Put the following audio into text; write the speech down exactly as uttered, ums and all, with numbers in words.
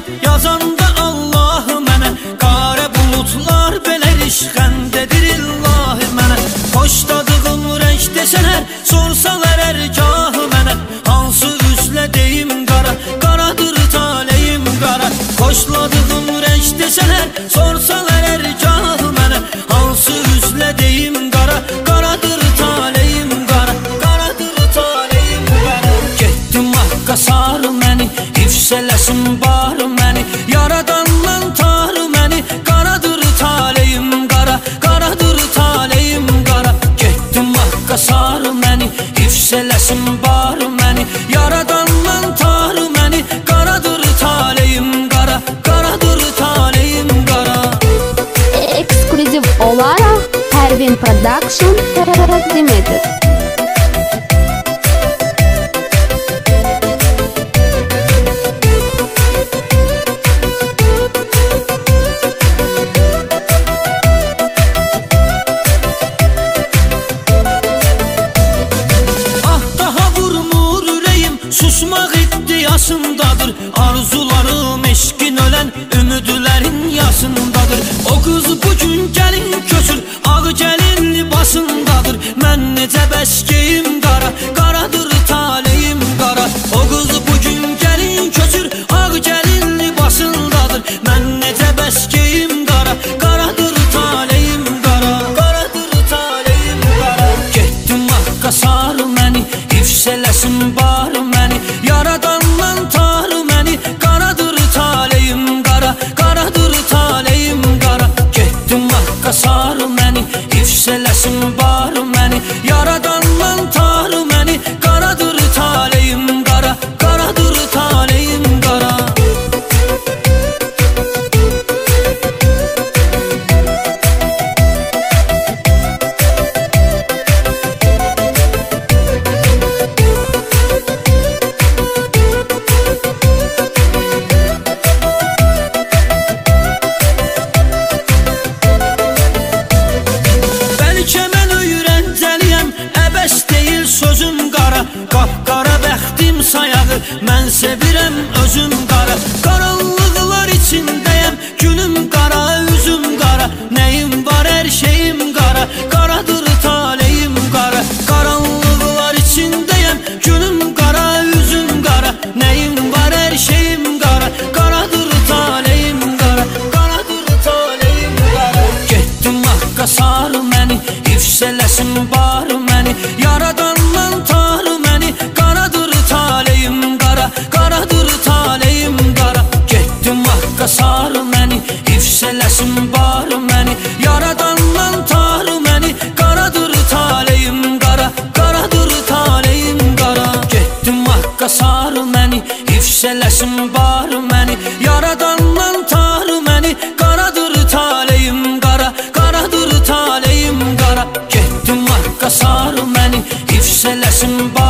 yazanda Allah mənə. Qara bulutlar belə rişxənd edir illahi mənə. Xoşladığım rəng desənər, sorsalar ərgahı mənə. Hansı üzlə deyim qara, qaradır taleyim qara. Xoşladığım rəng desənər, sorsalar ərgahı mənə. Hansı üzlə deyim qara, qaradır taleyim qara. Qaradır taleyim qara. Getdim Haqqa sarı məni, hifz eləsin barı məni. Yaradandan tarı məni, qaradır taleyim qara. Qaradır taleyim qara. Getdim Haqqa sarı məni, hifz eləsin barı məni. Yaradandan tarı məni, qaradır taleyim qara. Qaradır taleyim qara. Ekskluziv olaraq Pervin Production təqdim edir. Susmaq iddiasındadır, arzularım eşqin ölən ümidlərin yasındadır. O qız bugün gəlin köçür, ağ gəlin libasındadır. Mən necə bəskeyim qara, qaradır taleyim qara. O qız bugün gəlin köçür, ağ gəlin libasındadır. Mən necə bəskeyim qara, qaradır taleyim qara. Qaradır taleyim qara. Getdim Haqqa sarı məni, hifz eləsin barı məni. Yaradandan tarı məni, qaradır taleyim qara. Qaradır taleyim qara. Getdim Haqqa sarı məni, hifz eləsin barı məni. Yaradandan tarı məni, qaradır taleyim qara. Qaradır taleyim qara. Qapqara bəxtim sayağı, mən sevirəm özüm qara. Qaranlıqlar içindəyəm, günüm qara, üzüm qara. Nəyim var, hər şeyim qara, qaradır taleyim qara. Qaranlıqlar içindəyəm, günüm qara, üzüm qara. Nəyim var, hər şeyim qara, qaradır taleyim qara. Qaradır taleyim qara. Getdim Haqqa sarı məni, hifz eləsin barı məni. Yaradandan tarı məni, qaradır taleyim qara. Qaradır taleyim qara. Getdim Haqqa sarı məni, hifz eləsin barı məni. Yaradandan tarı məni, qaradır taleyim qara. Qaradır taleyim qara. Getdim Haqqa sarı məni, hifz eləsin barı məni. Yaradandan tarı məni, qaradır taleyim qara. Qaradır taleyim qara. Getdim Haqqa sarı məni, hifz eləsin barı məni.